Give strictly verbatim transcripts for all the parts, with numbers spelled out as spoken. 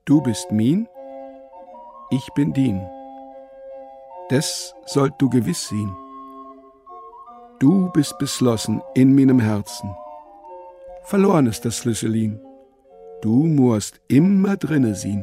Du bist min, ich bin din. Des sollt du gewiss sein. Du bist beschlossen in meinem Herzen. Verloren ist das Schlüsselin. Du musst immer drinne sein.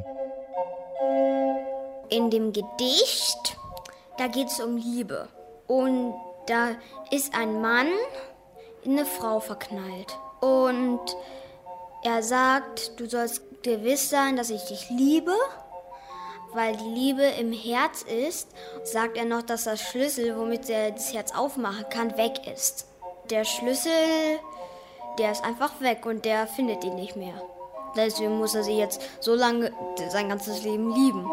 In dem Gedicht, da geht es um Liebe. Und da ist ein Mann in eine Frau verknallt. Und er sagt, du sollst gewiss sein, dass ich dich liebe. Weil die Liebe im Herz ist, sagt er noch, dass das Schlüssel, womit er das Herz aufmachen kann, weg ist. Der Schlüssel, der ist einfach weg und der findet ihn nicht mehr. Deswegen muss er sie jetzt so lange sein ganzes Leben lieben.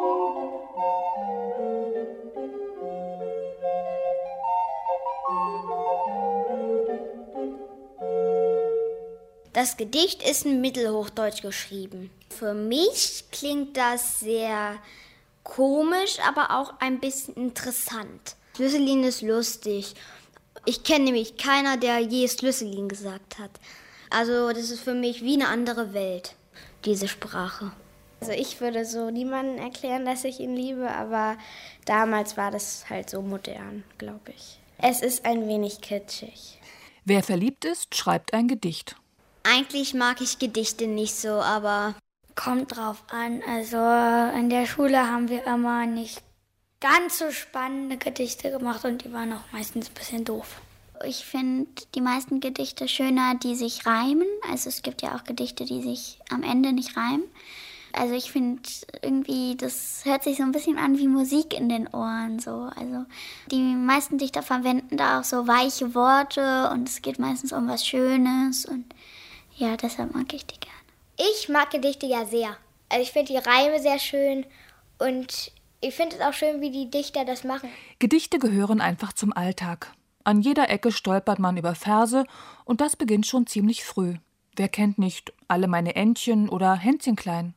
Das Gedicht ist in Mittelhochdeutsch geschrieben. Für mich klingt das sehr komisch, aber auch ein bisschen interessant. Schlüsselin ist lustig. Ich kenne nämlich keiner, der je Schlüsselin gesagt hat. Also das ist für mich wie eine andere Welt, diese Sprache. Also ich würde so niemandem erklären, dass ich ihn liebe, aber damals war das halt so modern, glaube ich. Es ist ein wenig kitschig. Wer verliebt ist, schreibt ein Gedicht. Eigentlich mag ich Gedichte nicht so, aber... Kommt drauf an. Also in der Schule haben wir immer nicht ganz so spannende Gedichte gemacht und die waren auch meistens ein bisschen doof. Ich finde die meisten Gedichte schöner, die sich reimen. Also es gibt ja auch Gedichte, die sich am Ende nicht reimen. Also ich finde irgendwie, das hört sich so ein bisschen an wie Musik in den Ohren. So. Also die meisten Dichter verwenden da auch so weiche Worte und es geht meistens um was Schönes und ja, deshalb mag ich die gerne. Ich mag Gedichte ja sehr. Also ich finde die Reime sehr schön und ich finde es auch schön, wie die Dichter das machen. Gedichte gehören einfach zum Alltag. An jeder Ecke stolpert man über Verse und das beginnt schon ziemlich früh. Wer kennt nicht Alle meine Entchen oder Hänschen klein?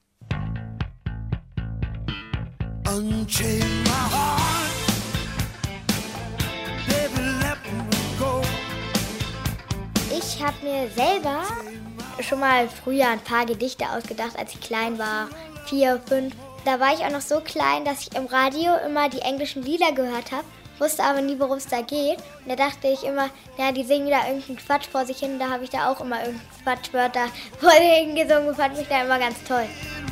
Unchain my heart, baby, let me go. Ich habe mir selber schon mal früher ein paar Gedichte ausgedacht, als ich klein war, vier, fünf. Da war ich auch noch so klein, dass ich im Radio immer die englischen Lieder gehört habe, wusste aber nie, worum es da geht. Und da dachte ich immer, ja, die singen da irgendeinen Quatsch vor sich hin. Da habe ich da auch immer irgendeinen Quatschwörter vor sich hingesungen und fand mich da immer ganz toll.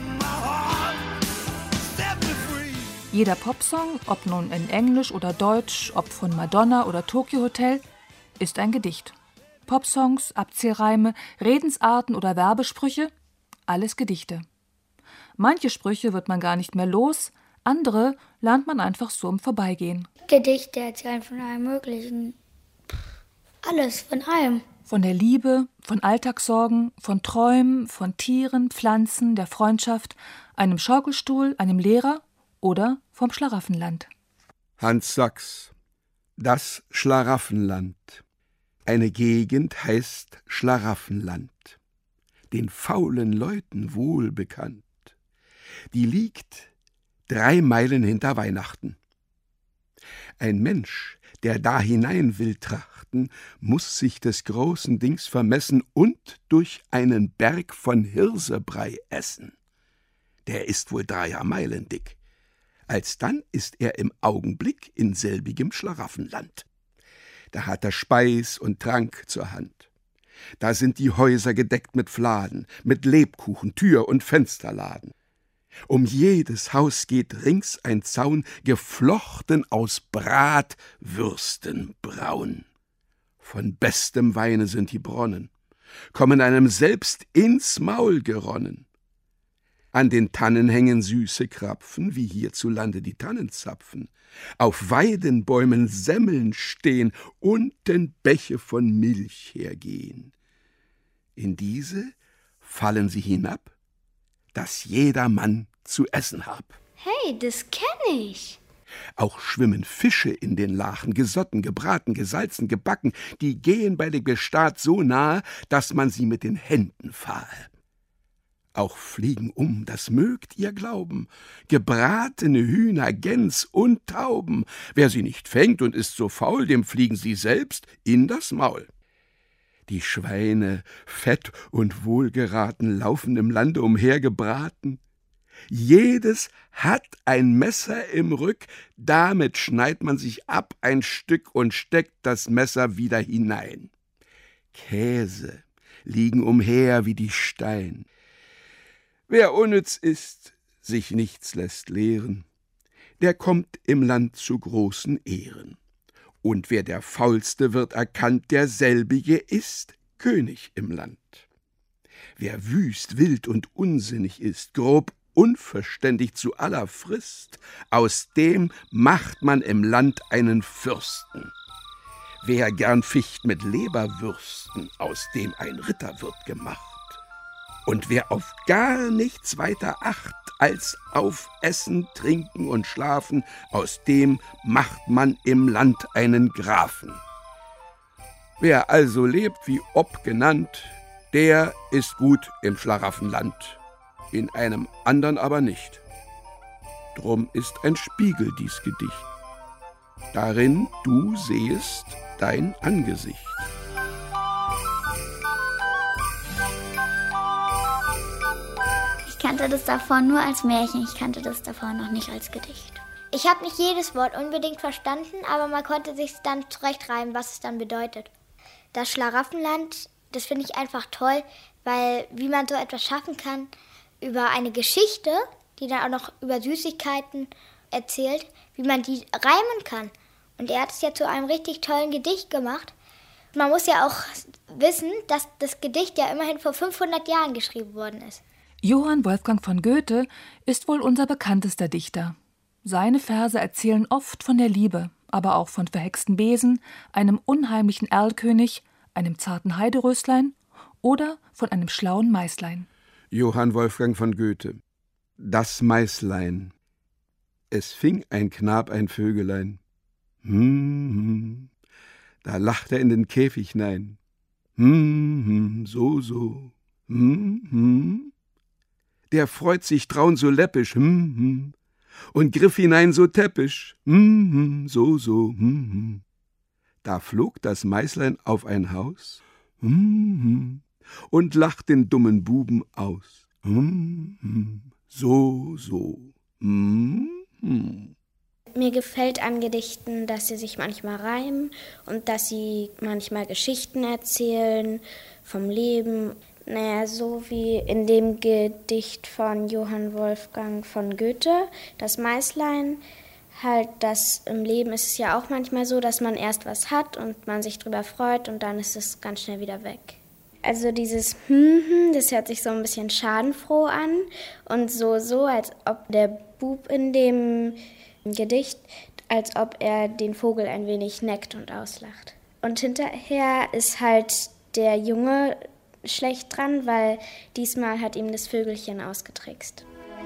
Jeder Popsong, ob nun in Englisch oder Deutsch, ob von Madonna oder Tokyo Hotel, ist ein Gedicht. Popsongs, Abzählreime, Redensarten oder Werbesprüche, alles Gedichte. Manche Sprüche wird man gar nicht mehr los, andere lernt man einfach so im Vorbeigehen. Gedichte erzählen von allem Möglichen. Alles, von allem. Von der Liebe, von Alltagssorgen, von Träumen, von Tieren, Pflanzen, der Freundschaft, einem Schaukelstuhl, einem Lehrer oder vom Schlaraffenland. Hans Sachs, das Schlaraffenland. Eine Gegend heißt Schlaraffenland, den faulen Leuten wohl bekannt. Die liegt drei Meilen hinter Weihnachten. Ein Mensch, der da hinein will trachten, muß sich des großen Dings vermessen und durch einen Berg von Hirsebrei essen. Der ist wohl dreier Meilen dick. Alsdann ist er im Augenblick in selbigem Schlaraffenland. Da hat er Speis und Trank zur Hand. Da sind die Häuser gedeckt mit Fladen, mit Lebkuchen, Tür- und Fensterladen. Um jedes Haus geht rings ein Zaun, geflochten aus Bratwürsten braun. Von bestem Weine sind die Bronnen, kommen einem selbst ins Maul geronnen. An den Tannen hängen süße Krapfen, wie hierzulande die Tannenzapfen. Auf Weidenbäumen Semmeln stehen, unten Bäche von Milch hergehen. In diese fallen sie hinab, dass jeder Mann zu essen hab. Hey, das kenne ich. Auch schwimmen Fische in den Lachen, gesotten, gebraten, gesalzen, gebacken, die gehen bei der Gestad so nahe, dass man sie mit den Händen fahe. Auch fliegen um, das mögt ihr glauben, gebratene Hühner, Gäns und Tauben. Wer sie nicht fängt und ist so faul, dem fliegen sie selbst in das Maul. Die Schweine, fett und wohlgeraten, laufen im Lande umher gebraten. Jedes hat ein Messer im Rück, damit schneidet man sich ab ein Stück und steckt das Messer wieder hinein. Käse liegen umher wie die Stein. Wer unnütz ist, sich nichts lässt lehren, der kommt im Land zu großen Ehren. Und wer der Faulste wird erkannt, derselbige ist König im Land. Wer wüst, wild und unsinnig ist, grob unverständig zu aller Frist, aus dem macht man im Land einen Fürsten. Wer gern ficht mit Leberwürsten, aus dem ein Ritter wird gemacht. Und wer auf gar nichts weiter acht, als auf Essen, Trinken und Schlafen, aus dem macht man im Land einen Grafen. Wer also lebt, wie ob genannt, der ist gut im Schlaraffenland, in einem andern aber nicht. Drum ist ein Spiegel dies Gedicht, darin du sehest dein Angesicht. Ich kannte das davor nur als Märchen, ich kannte das davor noch nicht als Gedicht. Ich habe nicht jedes Wort unbedingt verstanden, aber man konnte sich dann zurechtreimen, was es dann bedeutet. Das Schlaraffenland, das finde ich einfach toll, weil wie man so etwas schaffen kann über eine Geschichte, die dann auch noch über Süßigkeiten erzählt, wie man die reimen kann. Und er hat es ja zu einem richtig tollen Gedicht gemacht. Man muss ja auch wissen, dass das Gedicht ja immerhin vor fünfhundert Jahren geschrieben worden ist. Johann Wolfgang von Goethe ist wohl unser bekanntester Dichter. Seine Verse erzählen oft von der Liebe, aber auch von verhexten Besen, einem unheimlichen Erlkönig, einem zarten Heideröslein oder von einem schlauen Maislein. Johann Wolfgang von Goethe. Das Maislein. Es fing ein Knab ein Vögelein. Hm, hm. Da lacht er in den Käfig hinein. Hm, hm, so, so. Hm, hm. Der freut sich traun so läppisch, hm, hm, und griff hinein so täppisch, hm, hm, so, so, hm, hm. Da flog das Maislein auf ein Haus, hm, hm, und lacht den dummen Buben aus, hm, hm, so, so, hm, hm. Mir gefällt an Gedichten, dass sie sich manchmal reimen und dass sie manchmal Geschichten erzählen vom Leben. Naja, so wie in dem Gedicht von Johann Wolfgang von Goethe, das Maislein, halt, dass im Leben ist es ja auch manchmal so, dass man erst was hat und man sich drüber freut und dann ist es ganz schnell wieder weg. Also dieses hm, hm, das hört sich so ein bisschen schadenfroh an und so, so, als ob der Bub in dem Gedicht, als ob er den Vogel ein wenig neckt und auslacht. Und hinterher ist halt der Junge schlecht dran, weil diesmal hat ihm das Vögelchen ausgetrickst.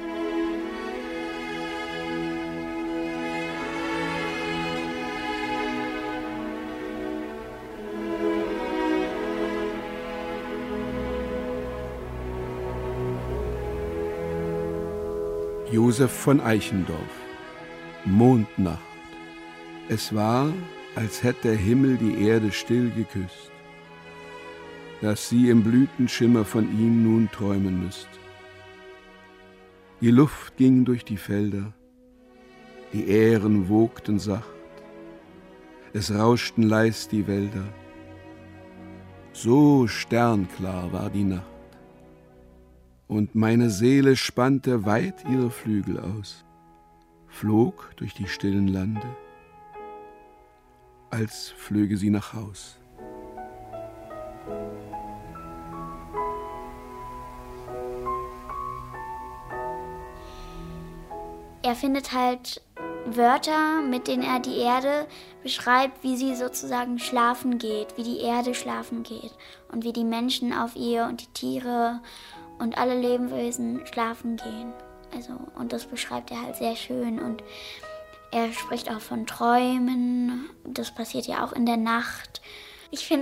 Josef von Eichendorff. Mondnacht. Es war, als hätte der Himmel die Erde still geküsst, dass sie im Blütenschimmer von ihm nun träumen müsst. Die Luft ging durch die Felder, die Ähren wogten sacht, es rauschten leis die Wälder. So sternklar war die Nacht, und meine Seele spannte weit ihre Flügel aus, flog durch die stillen Lande, als flöge sie nach Haus. Er findet halt Wörter, mit denen er die Erde beschreibt, wie sie sozusagen schlafen geht, wie die Erde schlafen geht und wie die Menschen auf ihr und die Tiere und alle Lebewesen schlafen gehen. Also, und das beschreibt er halt sehr schön und er spricht auch von Träumen, das passiert ja auch in der Nacht. Ich finde,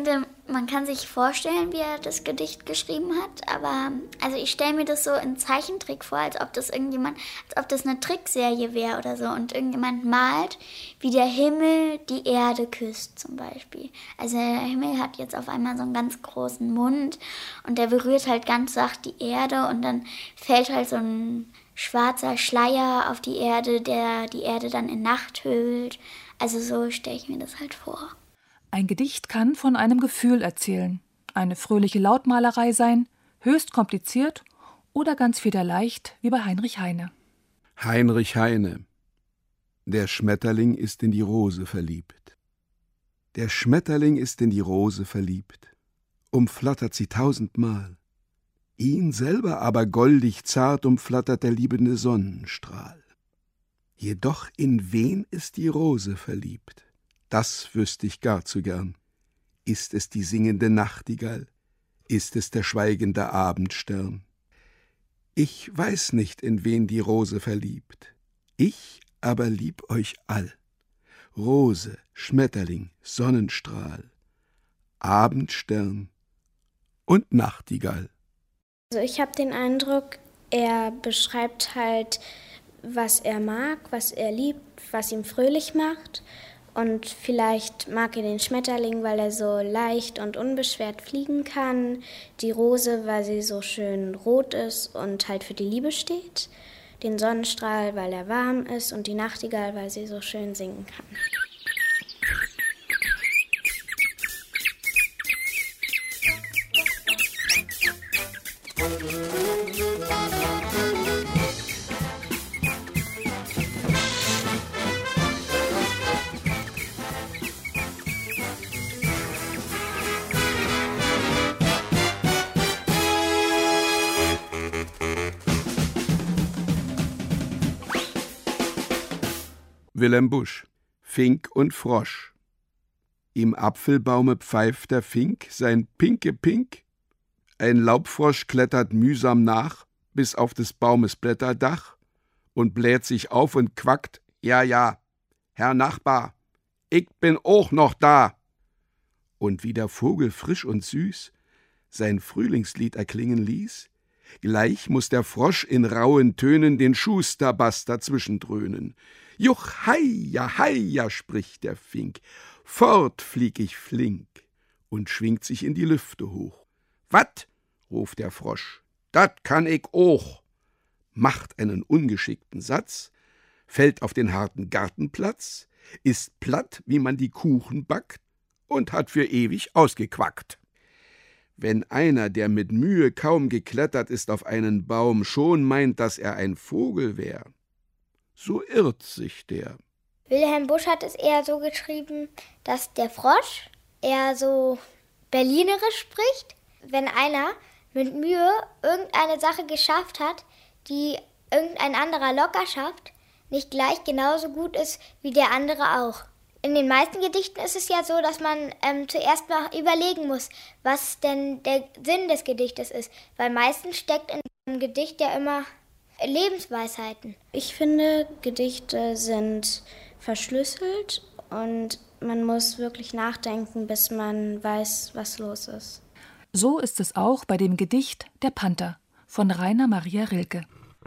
Man kann sich vorstellen, wie er das Gedicht geschrieben hat, aber also ich stelle mir das so in Zeichentrick vor, als ob das irgendjemand, als ob das eine Trickserie wäre oder so und irgendjemand malt, wie der Himmel die Erde küsst zum Beispiel. Also der Himmel hat jetzt auf einmal so einen ganz großen Mund und der berührt halt ganz sacht die Erde und dann fällt halt so ein schwarzer Schleier auf die Erde, der die Erde dann in Nacht hüllt. Also so stelle ich mir das halt vor. Ein Gedicht kann von einem Gefühl erzählen, eine fröhliche Lautmalerei sein, höchst kompliziert oder ganz federleicht wie bei Heinrich Heine. Heinrich Heine. Der Schmetterling ist in die Rose verliebt. Der Schmetterling ist in die Rose verliebt, umflattert sie tausendmal. Ihn selber aber goldig zart umflattert der liebende Sonnenstrahl. Jedoch in wen ist die Rose verliebt? Das wüsste ich gar zu gern. Ist es die singende Nachtigall? Ist es der schweigende Abendstern? Ich weiß nicht, in wen die Rose verliebt. Ich aber lieb euch all. Rose, Schmetterling, Sonnenstrahl, Abendstern und Nachtigall. Also ich habe den Eindruck, er beschreibt halt, was er mag, was er liebt, was ihm fröhlich macht. Und vielleicht mag er den Schmetterling, weil er so leicht und unbeschwert fliegen kann. Die Rose, weil sie so schön rot ist und halt für die Liebe steht. Den Sonnenstrahl, weil er warm ist. Und die Nachtigall, weil sie so schön singen kann. Wilhelm Busch, Fink und Frosch. Im Apfelbaume pfeift der Fink sein Pinke Pink. Ein Laubfrosch klettert mühsam nach, bis auf des Baumes Blätterdach und bläht sich auf und quackt, ja, ja, Herr Nachbar, ich bin auch noch da. Und wie der Vogel frisch und süß sein Frühlingslied erklingen ließ, gleich muß der Frosch in rauen Tönen den Schusterbass dazwischendröhnen. Juch, heia, heia, spricht der Fink, fort flieg ich flink und schwingt sich in die Lüfte hoch. Wat? Ruft der Frosch, dat kann ich auch, macht einen ungeschickten Satz, fällt auf den harten Gartenplatz, ist platt, wie man die Kuchen backt und hat für ewig ausgequackt. Wenn einer, der mit Mühe kaum geklettert ist auf einen Baum, schon meint, dass er ein Vogel wär, so irrt sich der. Wilhelm Busch hat es eher so geschrieben, dass der Frosch eher so berlinerisch spricht. Wenn einer mit Mühe irgendeine Sache geschafft hat, die irgendein anderer locker schafft, nicht gleich genauso gut ist wie der andere auch. In den meisten Gedichten ist es ja so, dass man ähm, zuerst mal überlegen muss, was denn der Sinn des Gedichtes ist. Weil meistens steckt in einem Gedicht ja immer Lebensweisheiten. Ich finde, Gedichte sind verschlüsselt und man muss wirklich nachdenken, bis man weiß, was los ist. So ist es auch bei dem Gedicht Der Panther von Rainer Maria Rilke.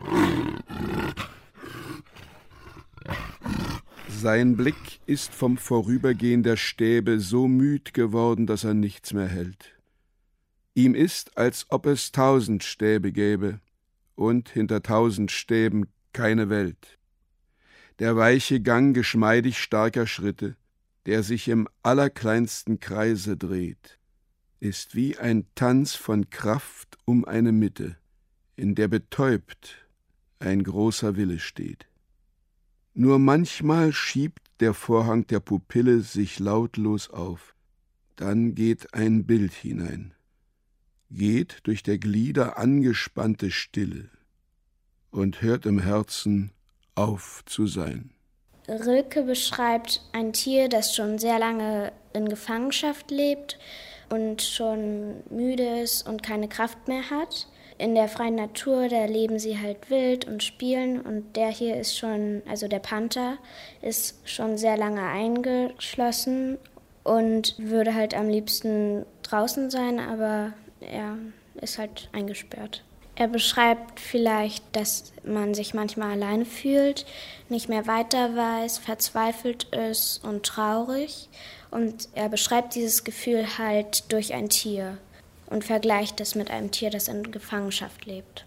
Sein Blick ist vom Vorübergehen der Stäbe so müd geworden, dass er nichts mehr hält. Ihm ist, als ob es tausend Stäbe gäbe und hinter tausend Stäben keine Welt. Der weiche Gang geschmeidig starker Schritte, der sich im allerkleinsten Kreise dreht, ist wie ein Tanz von Kraft um eine Mitte, in der betäubt ein großer Wille steht. Nur manchmal schiebt der Vorhang der Pupille sich lautlos auf, dann geht ein Bild hinein, geht durch der Glieder angespannte Stille und hört im Herzen auf zu sein. Rilke beschreibt ein Tier, das schon sehr lange in Gefangenschaft lebt und schon müde ist und keine Kraft mehr hat. In der freien Natur, da leben sie halt wild und spielen und der hier ist schon, also der Panther, ist schon sehr lange eingeschlossen und würde halt am liebsten draußen sein, aber er ist halt eingesperrt. Er beschreibt vielleicht, dass man sich manchmal alleine fühlt, nicht mehr weiter weiß, verzweifelt ist und traurig. Und er beschreibt dieses Gefühl halt durch ein Tier und vergleicht es mit einem Tier, das in Gefangenschaft lebt.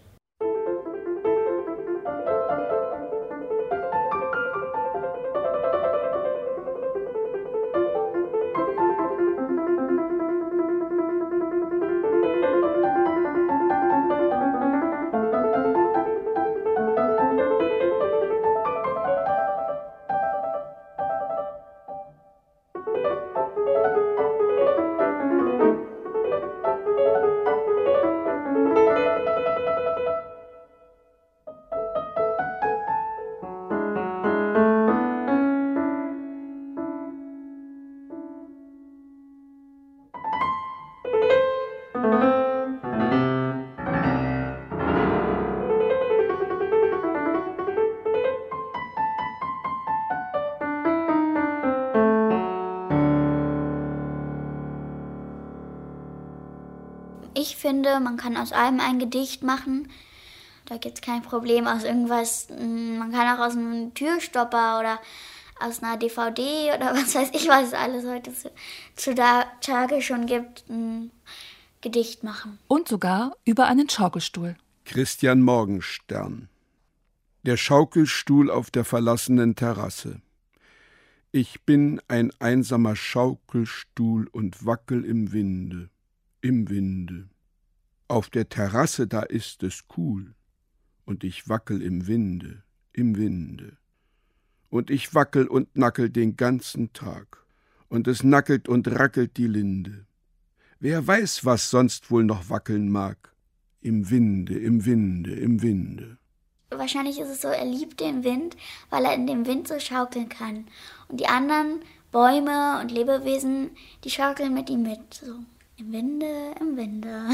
Ich finde, man kann aus allem ein Gedicht machen. Da gibt es kein Problem aus irgendwas. Man kann auch aus einem Türstopper oder aus einer D V D oder was weiß ich, was es alles heute zu, zu Tage schon gibt, ein Gedicht machen. Und sogar über einen Schaukelstuhl. Christian Morgenstern. Der Schaukelstuhl auf der verlassenen Terrasse. Ich bin ein einsamer Schaukelstuhl und wackel im Winde, im Winde. Auf der Terrasse, da ist es cool, und ich wackel im Winde, im Winde. Und ich wackel und nackel den ganzen Tag, und es nackelt und rackelt die Linde. Wer weiß, was sonst wohl noch wackeln mag? Im Winde, im Winde, im Winde. Wahrscheinlich ist es so, er liebt den Wind, weil er in dem Wind so schaukeln kann. Und die anderen Bäume und Lebewesen, die schaukeln mit ihm mit, so. Im Winde, im Winde.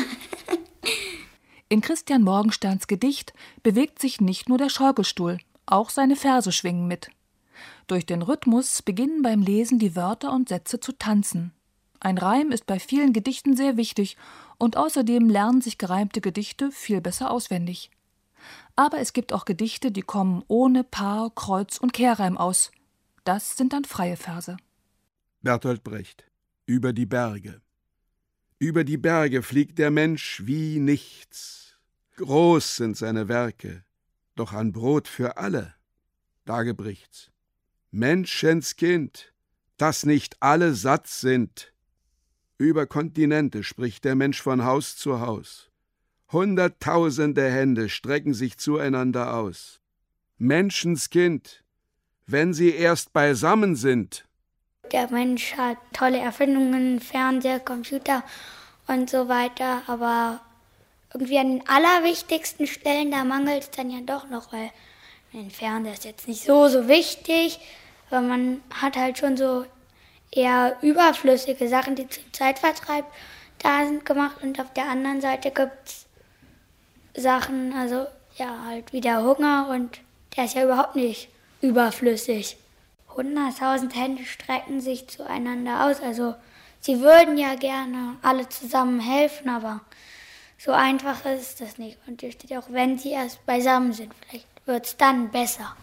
In Christian Morgensterns Gedicht bewegt sich nicht nur der Schaukelstuhl, auch seine Verse schwingen mit. Durch den Rhythmus beginnen beim Lesen die Wörter und Sätze zu tanzen. Ein Reim ist bei vielen Gedichten sehr wichtig und außerdem lernen sich gereimte Gedichte viel besser auswendig. Aber es gibt auch Gedichte, die kommen ohne Paar-, Kreuz- und Kehrreim aus. Das sind dann freie Verse. Bertolt Brecht. Über die Berge. Über die Berge fliegt der Mensch wie nichts. Groß sind seine Werke, doch an Brot für alle, da gebricht's. Menschenskind, dass nicht alle satt sind. Über Kontinente spricht der Mensch von Haus zu Haus. Hunderttausende Hände strecken sich zueinander aus. Menschenskind, wenn sie erst beisammen sind. Der Mensch hat tolle Erfindungen, Fernseher, Computer und so weiter, aber irgendwie an den allerwichtigsten Stellen, da mangelt es dann ja doch noch, weil ein Fernseher ist jetzt nicht so, so wichtig, aber man hat halt schon so eher überflüssige Sachen, die zum Zeitvertreib da sind, gemacht, und auf der anderen Seite gibt es Sachen, also ja, halt wie der Hunger, und der ist ja überhaupt nicht überflüssig. Hunderttausend Hände strecken sich zueinander aus. Also sie würden ja gerne alle zusammen helfen, aber so einfach ist das nicht. Und hier steht auch, wenn sie erst beisammen sind, vielleicht wird es dann besser.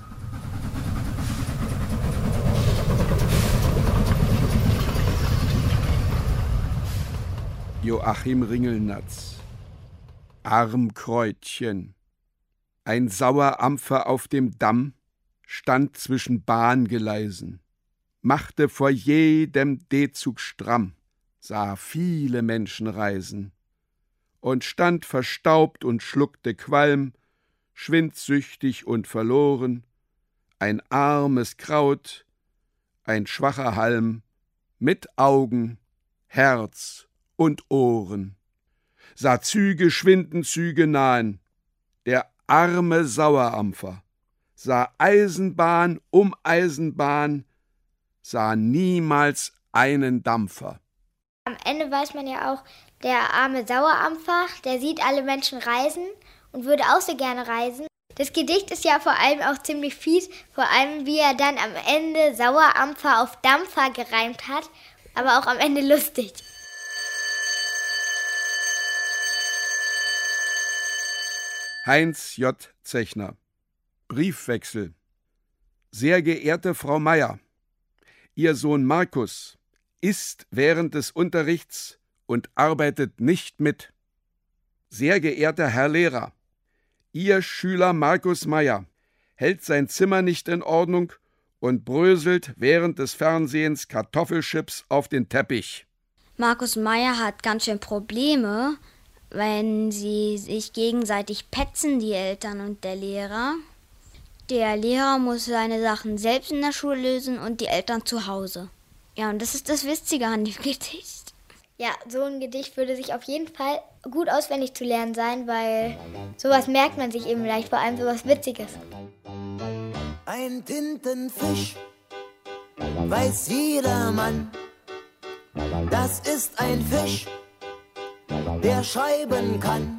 Joachim Ringelnatz. Armkreutchen. Ein Sauerampfer auf dem Damm stand zwischen Bahngeleisen, machte vor jedem D-Zug stramm, sah viele Menschen reisen und stand verstaubt und schluckte Qualm, schwindsüchtig und verloren, ein armes Kraut, ein schwacher Halm, mit Augen, Herz und Ohren, sah Züge schwinden, Züge nahen, der arme Sauerampfer, sah Eisenbahn um Eisenbahn, sah niemals einen Dampfer. Am Ende weiß man ja auch, der arme Sauerampfer, der sieht alle Menschen reisen und würde auch so gerne reisen. Das Gedicht ist ja vor allem auch ziemlich fies, vor allem wie er dann am Ende Sauerampfer auf Dampfer gereimt hat, aber auch am Ende lustig. Heinz J. Zechner. Briefwechsel. Sehr geehrte Frau Meier, Ihr Sohn Markus isst während des Unterrichts und arbeitet nicht mit. Sehr geehrter Herr Lehrer, Ihr Schüler Markus Meier hält sein Zimmer nicht in Ordnung und bröselt während des Fernsehens Kartoffelchips auf den Teppich. Markus Meier hat ganz schön Probleme, wenn sie sich gegenseitig petzen, die Eltern und der Lehrer. Der Lehrer muss seine Sachen selbst in der Schule lösen und die Eltern zu Hause. Ja, und das ist das Witzige an dem Gedicht. Ja, so ein Gedicht würde sich auf jeden Fall gut auswendig zu lernen sein, weil sowas merkt man sich eben leicht, vor allem sowas Witziges. Ein Tintenfisch, weiß jedermann, das ist ein Fisch, der schreiben kann.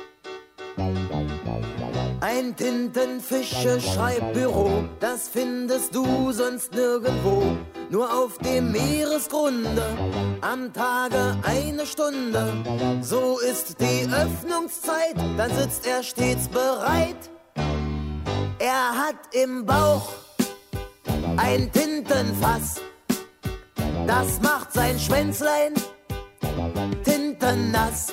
Ein Tintenfische-Schreibbüro, das findest du sonst nirgendwo. Nur auf dem Meeresgrunde, am Tage eine Stunde. So ist die Öffnungszeit, dann sitzt er stets bereit. Er hat im Bauch ein Tintenfass, das macht sein Schwänzlein tintennass.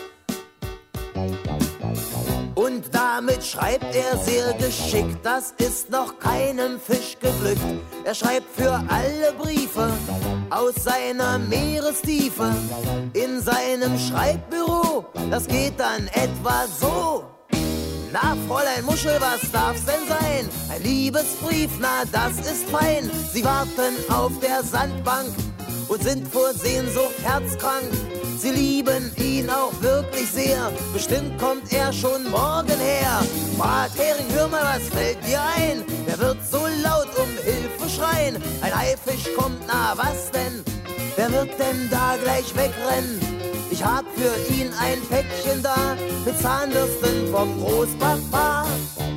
Und damit schreibt er sehr geschickt, das ist noch keinem Fisch geglückt. Er schreibt für alle Briefe aus seiner Meerestiefe in seinem Schreibbüro. Das geht dann etwa so. Na, Fräulein Muschel, was darf's denn sein? Ein Liebesbrief, na, das ist fein. Sie warten auf der Sandbank und sind vor Sehnsucht herzkrank. Sie lieben ihn auch wirklich sehr, bestimmt kommt er schon morgen her. Brathering, hör mal, was fällt dir ein? Wer wird so laut um Hilfe schreien? Ein Haifisch kommt, na was denn? Wer wird denn da gleich wegrennen? Ich hab für ihn ein Päckchen da, mit Zahnbürsten vom Großpapa.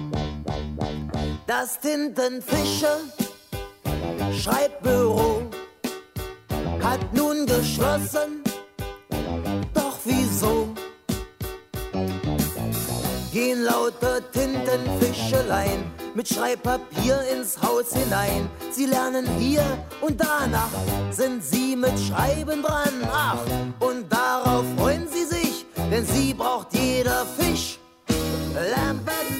Das Tintenfische Schreibbüro hat nun geschlossen. Doch wieso? Gehen lauter Tintenfischelein mit Schreibpapier ins Haus hinein. Sie lernen hier und danach sind sie mit Schreiben dran. Ach, und darauf freuen sie sich, denn sie braucht jeder Fisch. Lampen